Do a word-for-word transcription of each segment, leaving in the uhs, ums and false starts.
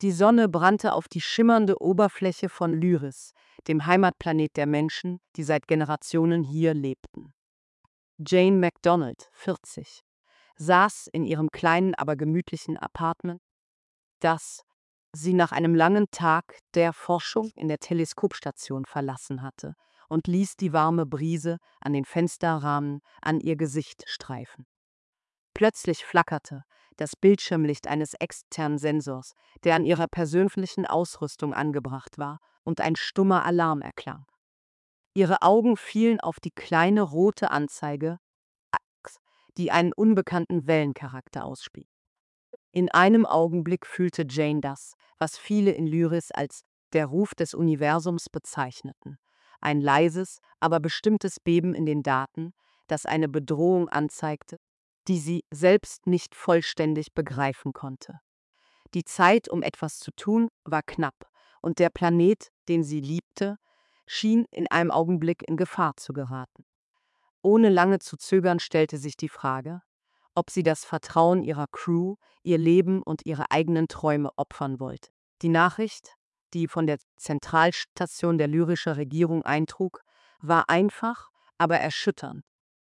Die Sonne brannte auf die schimmernde Oberfläche von Lyris, dem Heimatplanet der Menschen, die seit Generationen hier lebten. Jane MacDonald, vierzig, saß in ihrem kleinen, aber gemütlichen Apartment, das sie nach einem langen Tag der Forschung in der Teleskopstation verlassen hatte, und ließ die warme Brise an den Fensterrahmen an ihr Gesicht streifen. Plötzlich flackerte das Bildschirmlicht eines externen Sensors, der an ihrer persönlichen Ausrüstung angebracht war, und ein stummer Alarm erklang. Ihre Augen fielen auf die kleine rote Anzeige, die einen unbekannten Wellencharakter ausspielte. In einem Augenblick fühlte Jane das, was viele in Lyris als der Ruf des Universums bezeichneten. Ein leises, aber bestimmtes Beben in den Daten, das eine Bedrohung anzeigte, die sie selbst nicht vollständig begreifen konnte. Die Zeit, um etwas zu tun, war knapp, und der Planet, den sie liebte, schien in einem Augenblick in Gefahr zu geraten. Ohne lange zu zögern stellte sich die Frage, ob sie das Vertrauen ihrer Crew, ihr Leben und ihre eigenen Träume opfern wollte. Die Nachricht, die von der Zentralstation der lyrischen Regierung eintrug, war einfach, aber erschütternd.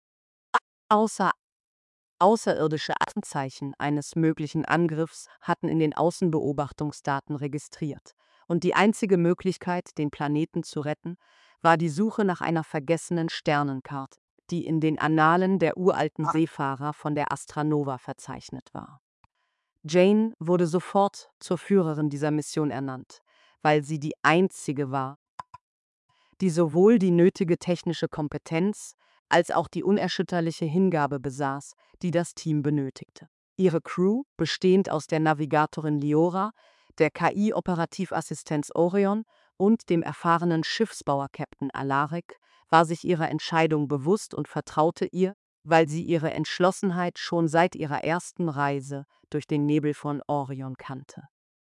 Außer Außerirdische Anzeichen eines möglichen Angriffs hatten in den Außenbeobachtungsdaten registriert, und die einzige Möglichkeit, den Planeten zu retten, war die Suche nach einer vergessenen Sternenkarte, die in den Annalen der uralten Seefahrer von der Astranova verzeichnet war. Jane wurde sofort zur Führerin dieser Mission ernannt, weil sie die einzige war, die sowohl die nötige technische Kompetenz als auch die unerschütterliche Hingabe besaß, die das Team benötigte. Ihre Crew, bestehend aus der Navigatorin Liora, der K I-Operativassistenz Orion und dem erfahrenen Schiffsbauer Captain Alaric, war sich ihrer Entscheidung bewusst und vertraute ihr, weil sie ihre Entschlossenheit schon seit ihrer ersten Reise durch den Nebel von Orion kannte.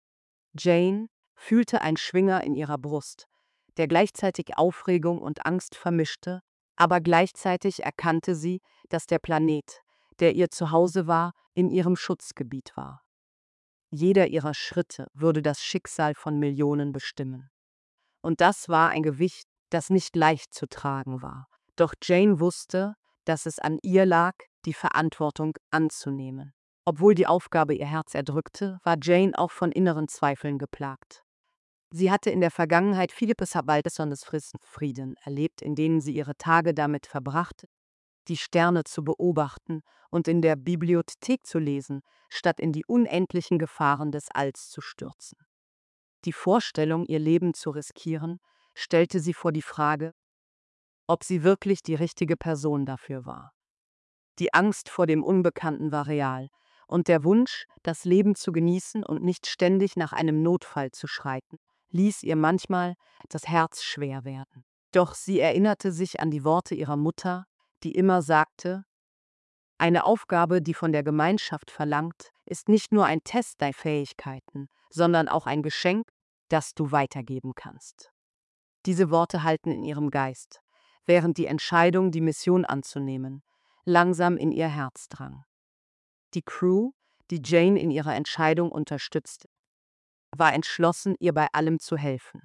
Jane fühlte einen Schwinger in ihrer Brust, der gleichzeitig Aufregung und Angst vermischte, aber gleichzeitig erkannte sie, dass der Planet, der ihr Zuhause war, in ihrem Schutzgebiet war. Jeder ihrer Schritte würde das Schicksal von Millionen bestimmen. Und das war ein Gewicht, das nicht leicht zu tragen war. Doch Jane wusste, dass es an ihr lag, die Verantwortung anzunehmen. Obwohl die Aufgabe ihr Herz erdrückte, war Jane auch von inneren Zweifeln geplagt. Sie hatte in der Vergangenheit viele besonders Frieden erlebt, in denen sie ihre Tage damit verbrachte, die Sterne zu beobachten und in der Bibliothek zu lesen, statt in die unendlichen Gefahren des Alls zu stürzen. Die Vorstellung, ihr Leben zu riskieren, stellte sie vor die Frage, ob sie wirklich die richtige Person dafür war. Die Angst vor dem Unbekannten war real, und der Wunsch, das Leben zu genießen und nicht ständig nach einem Notfall zu schreiten, ließ ihr manchmal das Herz schwer werden. Doch sie erinnerte sich an die Worte ihrer Mutter, die immer sagte: Eine Aufgabe, die von der Gemeinschaft verlangt, ist nicht nur ein Test deiner Fähigkeiten, sondern auch ein Geschenk, das du weitergeben kannst. Diese Worte halten in ihrem Geist, während die Entscheidung, die Mission anzunehmen, langsam in ihr Herz drang. Die Crew, die Jane in ihrer Entscheidung unterstützte, war entschlossen, ihr bei allem zu helfen.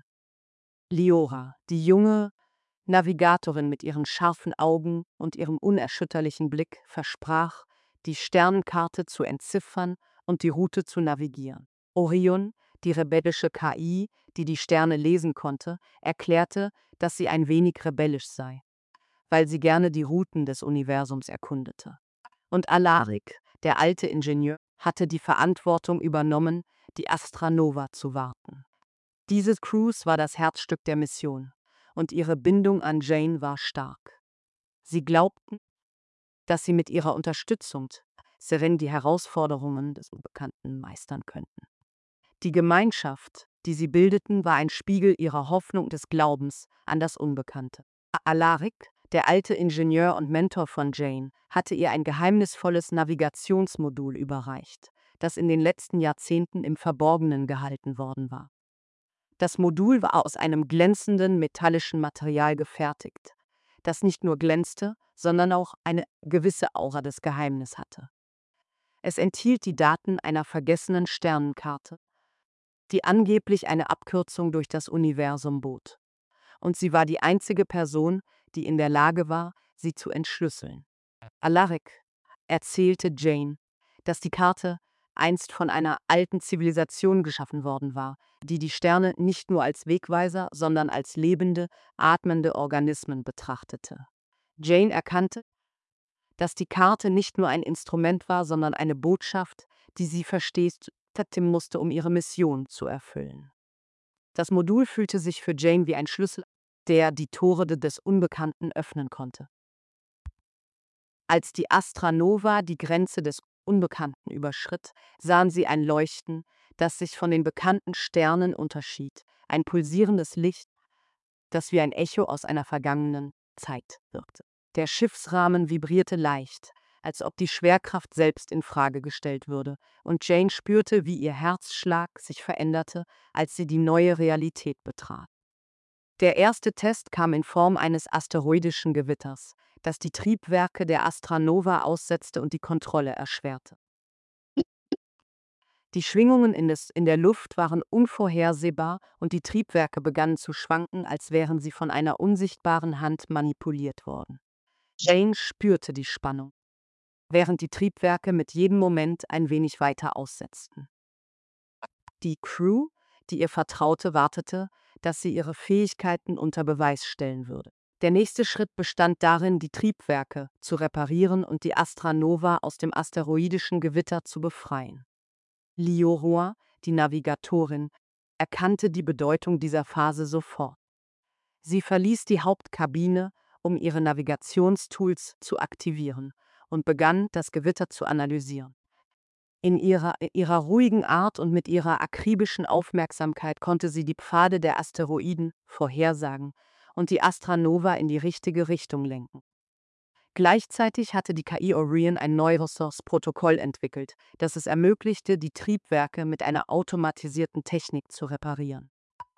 Liora, die junge Navigatorin mit ihren scharfen Augen und ihrem unerschütterlichen Blick, versprach, die Sternenkarte zu entziffern und die Route zu navigieren. Orion, die rebellische K I, die die Sterne lesen konnte, erklärte, dass sie ein wenig rebellisch sei, weil sie gerne die Routen des Universums erkundete. Und Alaric, der alte Ingenieur, hatte die Verantwortung übernommen, die Astranova zu warten. Diese Cruise war das Herzstück der Mission, und ihre Bindung an Jane war stark. Sie glaubten, dass sie mit ihrer Unterstützung Seren die Herausforderungen des Unbekannten meistern könnten. Die Gemeinschaft, die sie bildeten, war ein Spiegel ihrer Hoffnung und des Glaubens an das Unbekannte. Alaric, der alte Ingenieur und Mentor von Jane, hatte ihr ein geheimnisvolles Navigationsmodul überreicht, das in den letzten Jahrzehnten im Verborgenen gehalten worden war. Das Modul war aus einem glänzenden metallischen Material gefertigt, das nicht nur glänzte, sondern auch eine gewisse Aura des Geheimnisses hatte. Es enthielt die Daten einer vergessenen Sternenkarte, die angeblich eine Abkürzung durch das Universum bot. Und sie war die einzige Person, die in der Lage war, sie zu entschlüsseln. Alaric erzählte Jane, dass die Karte einst von einer alten Zivilisation geschaffen worden war, die die Sterne nicht nur als Wegweiser, sondern als lebende, atmende Organismen betrachtete. Jane erkannte, dass die Karte nicht nur ein Instrument war, sondern eine Botschaft, die sie verstehen musste, um ihre Mission zu erfüllen. Das Modul fühlte sich für Jane wie ein Schlüssel, der die Tore des Unbekannten öffnen konnte. Als die Astra Nova die Grenze des Unbekannten überschritt, sahen sie ein Leuchten, das sich von den bekannten Sternen unterschied, ein pulsierendes Licht, das wie ein Echo aus einer vergangenen Zeit wirkte. Der Schiffsrahmen vibrierte leicht, als ob die Schwerkraft selbst in Frage gestellt würde, und Jane spürte, wie ihr Herzschlag sich veränderte, als sie die neue Realität betrat. Der erste Test kam in Form eines asteroidischen Gewitters, das die Triebwerke der Astra Nova aussetzte und die Kontrolle erschwerte. Die Schwingungen in, des, in der Luft waren unvorhersehbar und die Triebwerke begannen zu schwanken, als wären sie von einer unsichtbaren Hand manipuliert worden. Jane spürte die Spannung, während die Triebwerke mit jedem Moment ein wenig weiter aussetzten. Die Crew, die ihr vertraute, wartete, dass sie ihre Fähigkeiten unter Beweis stellen würde. Der nächste Schritt bestand darin, die Triebwerke zu reparieren und die Astra Nova aus dem asteroidischen Gewitter zu befreien. Liorua, die Navigatorin, erkannte die Bedeutung dieser Phase sofort. Sie verließ die Hauptkabine, um ihre Navigationstools zu aktivieren, und begann, das Gewitter zu analysieren. In ihrer, ihrer ruhigen Art und mit ihrer akribischen Aufmerksamkeit konnte sie die Pfade der Asteroiden vorhersagen und die Astra Nova in die richtige Richtung lenken. Gleichzeitig hatte die K I Orion ein neues Protokoll entwickelt, das es ermöglichte, die Triebwerke mit einer automatisierten Technik zu reparieren.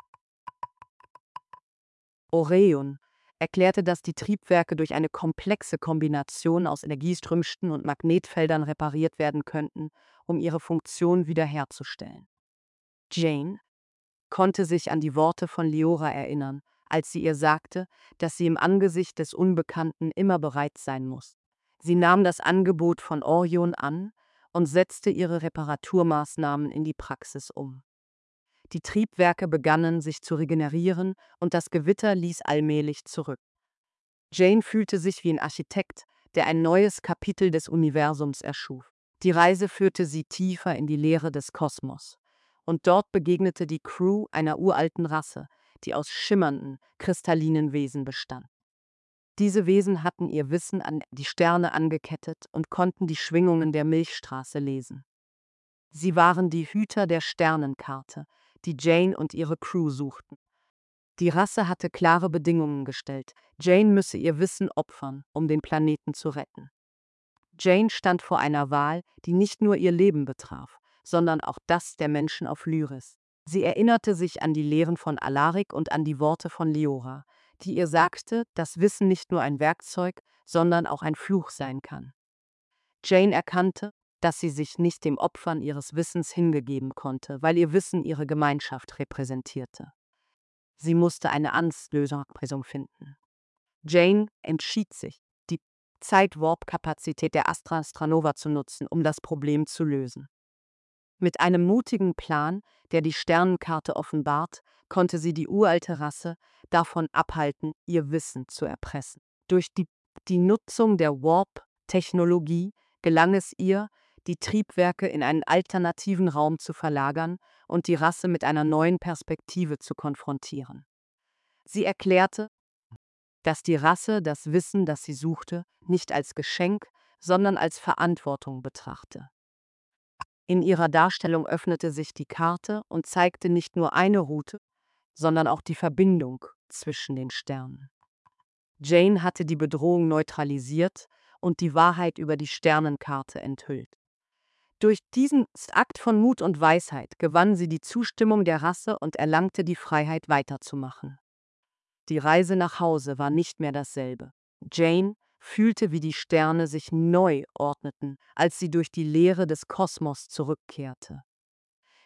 Orion erklärte, dass die Triebwerke durch eine komplexe Kombination aus Energieströmchen und Magnetfeldern repariert werden könnten, um ihre Funktion wiederherzustellen. Jane konnte sich an die Worte von Liora erinnern, als sie ihr sagte, dass sie im Angesicht des Unbekannten immer bereit sein muss. Sie nahm das Angebot von Orion an und setzte ihre Reparaturmaßnahmen in die Praxis um. Die Triebwerke begannen sich zu regenerieren und das Gewitter ließ allmählich zurück. Jane fühlte sich wie ein Architekt, der ein neues Kapitel des Universums erschuf. Die Reise führte sie tiefer in die Leere des Kosmos. Und dort begegnete die Crew einer uralten Rasse, die aus schimmernden, kristallinen Wesen bestand. Diese Wesen hatten ihr Wissen an die Sterne angekettet und konnten die Schwingungen der Milchstraße lesen. Sie waren die Hüter der Sternenkarte, die Jane und ihre Crew suchten. Die Rasse hatte klare Bedingungen gestellt. Jane müsse ihr Wissen opfern, um den Planeten zu retten. Jane stand vor einer Wahl, die nicht nur ihr Leben betraf, sondern auch das der Menschen auf Lyris. Sie erinnerte sich an die Lehren von Alaric und an die Worte von Liora, die ihr sagte, dass Wissen nicht nur ein Werkzeug, sondern auch ein Fluch sein kann. Jane erkannte, dass sie sich nicht dem Opfern ihres Wissens hingegeben konnte, weil ihr Wissen ihre Gemeinschaft repräsentierte. Sie musste eine Anstlösung finden. Jane entschied sich, die Zeit-Warp-Kapazität der Astra Nova zu nutzen, um das Problem zu lösen. Mit einem mutigen Plan, der die Sternenkarte offenbart, konnte sie die uralte Rasse davon abhalten, ihr Wissen zu erpressen. Durch die, die Nutzung der Warp-Technologie gelang es ihr, die Triebwerke in einen alternativen Raum zu verlagern und die Rasse mit einer neuen Perspektive zu konfrontieren. Sie erklärte, dass die Rasse das Wissen, das sie suchte, nicht als Geschenk, sondern als Verantwortung betrachte. In ihrer Darstellung öffnete sich die Karte und zeigte nicht nur eine Route, sondern auch die Verbindung zwischen den Sternen. Jane hatte die Bedrohung neutralisiert und die Wahrheit über die Sternenkarte enthüllt. Durch diesen Akt von Mut und Weisheit gewann sie die Zustimmung der Rasse und erlangte die Freiheit, weiterzumachen. Die Reise nach Hause war nicht mehr dasselbe. Jane fühlte, wie die Sterne sich neu ordneten, als sie durch die Leere des Kosmos zurückkehrte.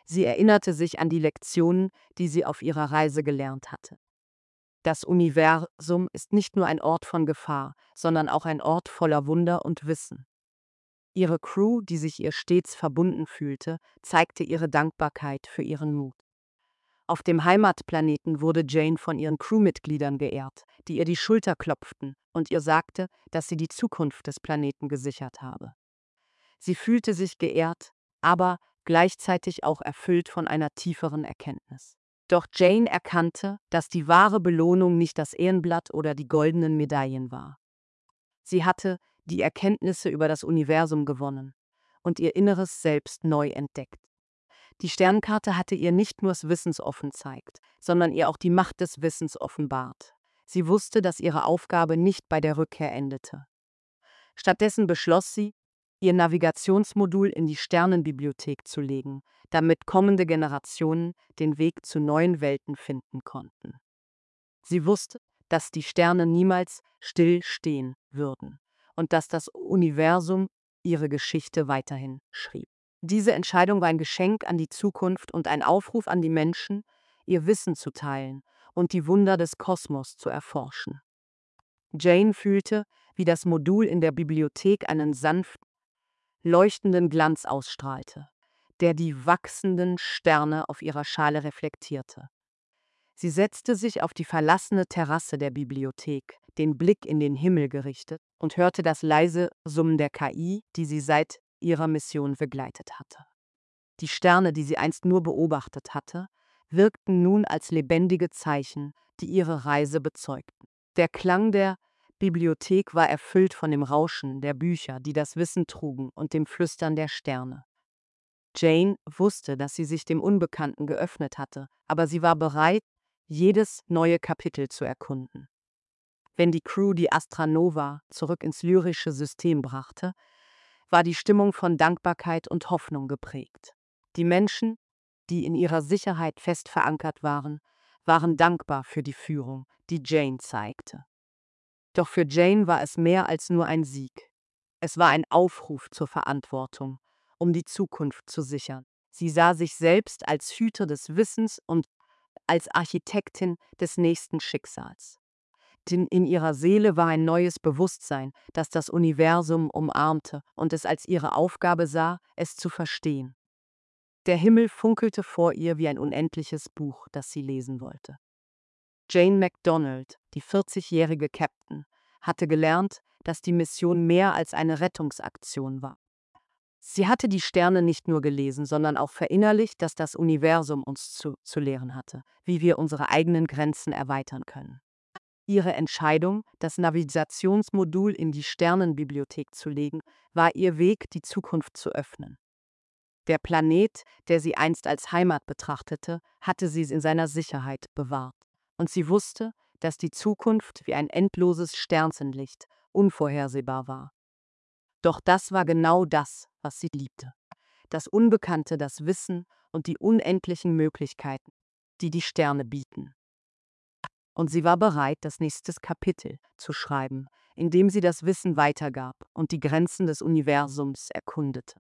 Sie erinnerte sich an die Lektionen, die sie auf ihrer Reise gelernt hatte. Das Universum ist nicht nur ein Ort von Gefahr, sondern auch ein Ort voller Wunder und Wissen. Ihre Crew, die sich ihr stets verbunden fühlte, zeigte ihre Dankbarkeit für ihren Mut. Auf dem Heimatplaneten wurde Jane von ihren Crewmitgliedern geehrt, die ihr die Schulter klopften und ihr sagte, dass sie die Zukunft des Planeten gesichert habe. Sie fühlte sich geehrt, aber gleichzeitig auch erfüllt von einer tieferen Erkenntnis. Doch Jane erkannte, dass die wahre Belohnung nicht das Ehrenblatt oder die goldenen Medaillen war. Sie hatte die Erkenntnisse über das Universum gewonnen und ihr inneres Selbst neu entdeckt. Die Sternkarte hatte ihr nicht nur das Wissensoffen zeigt, sondern ihr auch die Macht des Wissens offenbart. Sie wusste, dass ihre Aufgabe nicht bei der Rückkehr endete. Stattdessen beschloss sie, ihr Navigationsmodul in die Sternenbibliothek zu legen, damit kommende Generationen den Weg zu neuen Welten finden konnten. Sie wusste, dass die Sterne niemals still stehen würden und dass das Universum ihre Geschichte weiterhin schrieb. Diese Entscheidung war ein Geschenk an die Zukunft und ein Aufruf an die Menschen, ihr Wissen zu teilen und die Wunder des Kosmos zu erforschen. Jane fühlte, wie das Modul in der Bibliothek einen sanft leuchtenden Glanz ausstrahlte, der die wachsenden Sterne auf ihrer Schale reflektierte. Sie setzte sich auf die verlassene Terrasse der Bibliothek, den Blick in den Himmel gerichtet, und hörte das leise Summen der K I, die sie seit ihrer Mission begleitet hatte. Die Sterne, die sie einst nur beobachtet hatte, wirkten nun als lebendige Zeichen, die ihre Reise bezeugten. Der Klang der Bibliothek war erfüllt von dem Rauschen der Bücher, die das Wissen trugen, und dem Flüstern der Sterne. Jane wusste, dass sie sich dem Unbekannten geöffnet hatte, aber sie war bereit, jedes neue Kapitel zu erkunden. Wenn die Crew die Astranova zurück ins lyrische System brachte, war die Stimmung von Dankbarkeit und Hoffnung geprägt. Die Menschen, die in ihrer Sicherheit fest verankert waren, waren dankbar für die Führung, die Jane zeigte. Doch für Jane war es mehr als nur ein Sieg. Es war ein Aufruf zur Verantwortung, um die Zukunft zu sichern. Sie sah sich selbst als Hüter des Wissens und als Architektin des nächsten Schicksals. Denn in ihrer Seele war ein neues Bewusstsein, das das Universum umarmte und es als ihre Aufgabe sah, es zu verstehen. Der Himmel funkelte vor ihr wie ein unendliches Buch, das sie lesen wollte. Jane McDonald, die vierzigjährige Captain, hatte gelernt, dass die Mission mehr als eine Rettungsaktion war. Sie hatte die Sterne nicht nur gelesen, sondern auch verinnerlicht, dass das Universum uns zu, zu lehren hatte, wie wir unsere eigenen Grenzen erweitern können. Ihre Entscheidung, das Navigationsmodul in die Sternenbibliothek zu legen, war ihr Weg, die Zukunft zu öffnen. Der Planet, der sie einst als Heimat betrachtete, hatte sie in seiner Sicherheit bewahrt. Und sie wusste, dass die Zukunft wie ein endloses Sternenlicht unvorhersehbar war. Doch das war genau das, was sie liebte. Das Unbekannte, das Wissen und die unendlichen Möglichkeiten, die die Sterne bieten. Und sie war bereit, das nächste Kapitel zu schreiben, in dem sie das Wissen weitergab und die Grenzen des Universums erkundete.